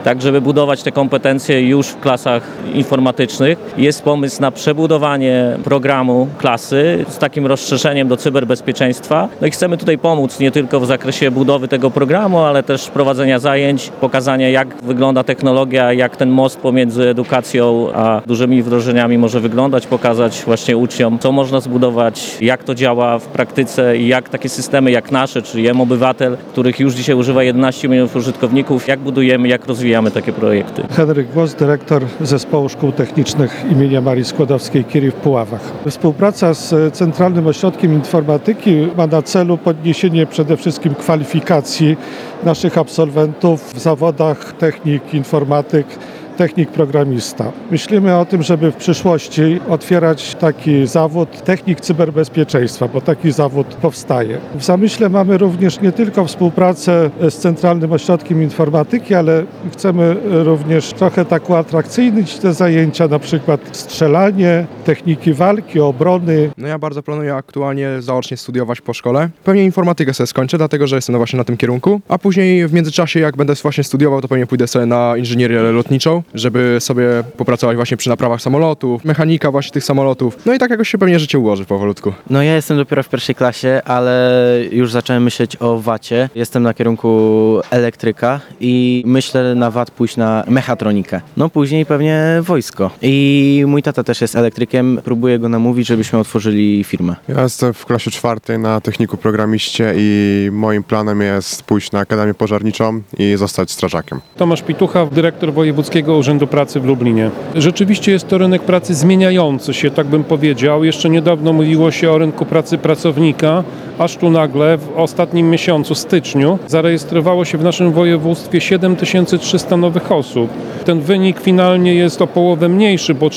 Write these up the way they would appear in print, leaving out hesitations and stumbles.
tak żeby budować te kompetencje już w klasach informatycznych. Jest pomysł na przebudowanie programu klasy z takim rozszerzeniem do cyberbezpieczeństwa. No i chcemy tutaj pomóc nie tylko w zakresie budowy tego programu, ale też prowadzenia zajęć, pokazania jak wygląda technologia, jak ten most pomiędzy edukacją a dużymi wdrożeniami może wyglądać, pokazać właśnie uczniom, co można zbudować, jak to działa w praktyce i jak takie systemy jak nasze, czyli M-Obywatel, których już dzisiaj używa 11 milionów użytkowników, jak budujemy, jak rozwijamy takie projekty. Henryk Głos, dyrektor Zespołu Szkół Technicznych imienia Marii Skłodowskiej-Curie w Puławach. Współpraca z Centralnym Ośrodkiem Informatyki ma na celu podniesienie przede wszystkim kwalifikacji naszych absolwentów w zawodach technik, informatyk, technik programista. Myślimy o tym, żeby w przyszłości otwierać taki zawód technik cyberbezpieczeństwa, bo taki zawód powstaje. W zamyśle mamy również nie tylko współpracę z Centralnym Ośrodkiem Informatyki, ale chcemy również trochę tak uatrakcyjnić te zajęcia, na przykład strzelanie, techniki walki, obrony. No ja bardzo planuję aktualnie zaocznie studiować po szkole. Pewnie informatykę sobie skończę, dlatego że jestem właśnie na tym kierunku, a później w międzyczasie jak będę właśnie studiował, to pewnie pójdę sobie na inżynierię lotniczą, żeby sobie popracować właśnie przy naprawach samolotów, mechanika właśnie tych samolotów. No i tak jakoś się pewnie życie ułoży powolutku. No ja jestem dopiero w pierwszej klasie, ale już zacząłem myśleć o VAT-ie. Jestem na kierunku elektryka i myślę na VAT pójść na mechatronikę. No później pewnie wojsko. I mój tata też jest elektrykiem. Próbuję go namówić, żebyśmy otworzyli firmę. Ja jestem w klasie 4 na techniku programiście i moim planem jest pójść na Akademię Pożarniczą i zostać strażakiem. Tomasz Pitucha, dyrektor Wojewódzkiego Urzędu Pracy w Lublinie. Rzeczywiście jest to rynek pracy zmieniający się, tak bym powiedział. Jeszcze niedawno mówiło się o rynku pracy pracownika, aż tu nagle w ostatnim miesiącu, styczniu, zarejestrowało się w naszym województwie 7300 nowych osób. Ten wynik finalnie jest o połowę mniejszy, bo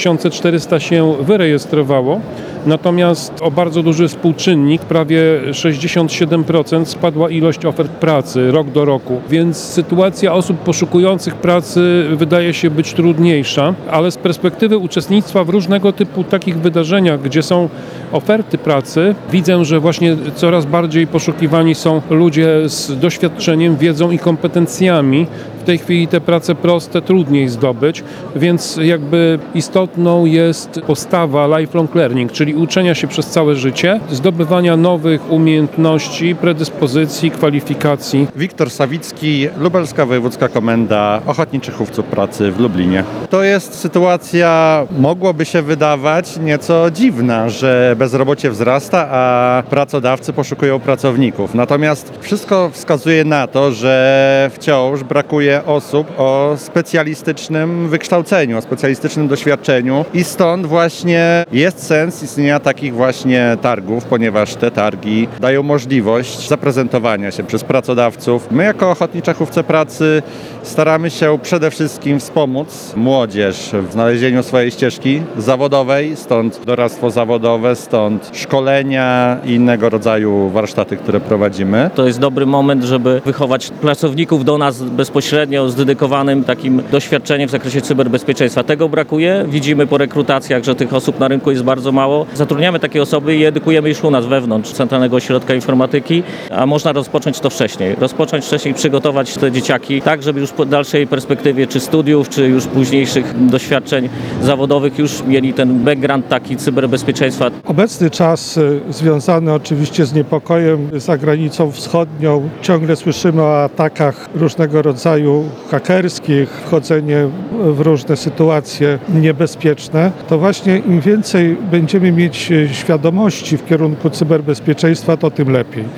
4400 się wyrejestrowało. Natomiast o bardzo duży współczynnik, prawie 67% spadła ilość ofert pracy rok do roku. Więc sytuacja osób poszukujących pracy wydaje się być trudniejsza, ale z perspektywy uczestnictwa w różnego typu takich wydarzeniach, gdzie są oferty pracy, widzę, że właśnie coraz bardziej poszukiwani są ludzie z doświadczeniem, wiedzą i kompetencjami. W tej chwili te prace proste trudniej zdobyć, więc jakby istotną jest postawa lifelong learning, czyli uczenia się przez całe życie, zdobywania nowych umiejętności, predyspozycji, kwalifikacji. Wiktor Sawicki, Lubelska Wojewódzka Komenda Ochotniczych Chówców Pracy w Lublinie. To jest sytuacja, mogłoby się wydawać nieco dziwna, że bezrobocie wzrasta, a pracodawcy poszukują pracowników. Natomiast wszystko wskazuje na to, że wciąż brakuje osób o specjalistycznym wykształceniu, o specjalistycznym doświadczeniu i stąd właśnie jest sens istnienia takich właśnie targów, ponieważ te targi dają możliwość zaprezentowania się przez pracodawców. My jako Ochotnicze Chówce Pracy staramy się przede wszystkim wspomóc młodzież w znalezieniu swojej ścieżki zawodowej, stąd doradztwo zawodowe, stąd szkolenia i innego rodzaju warsztaty, które prowadzimy. To jest dobry moment, żeby wychować pracowników do nas bezpośrednio z dedykowanym takim doświadczeniem w zakresie cyberbezpieczeństwa. Tego brakuje. Widzimy po rekrutacjach, że tych osób na rynku jest bardzo mało. Zatrudniamy takie osoby i edukujemy już u nas wewnątrz Centralnego Ośrodka Informatyki, a można rozpocząć to wcześniej. Rozpocząć wcześniej, przygotować te dzieciaki tak, żeby już po dalszej perspektywie czy studiów, czy już późniejszych doświadczeń zawodowych już mieli ten background taki cyberbezpieczeństwa. Obecny czas związany oczywiście z niepokojem za granicą wschodnią. Ciągle słyszymy o atakach różnego rodzaju hakerskich, wchodzenie w różne sytuacje niebezpieczne. To właśnie im więcej będziemy mieć świadomości w kierunku cyberbezpieczeństwa, to tym lepiej.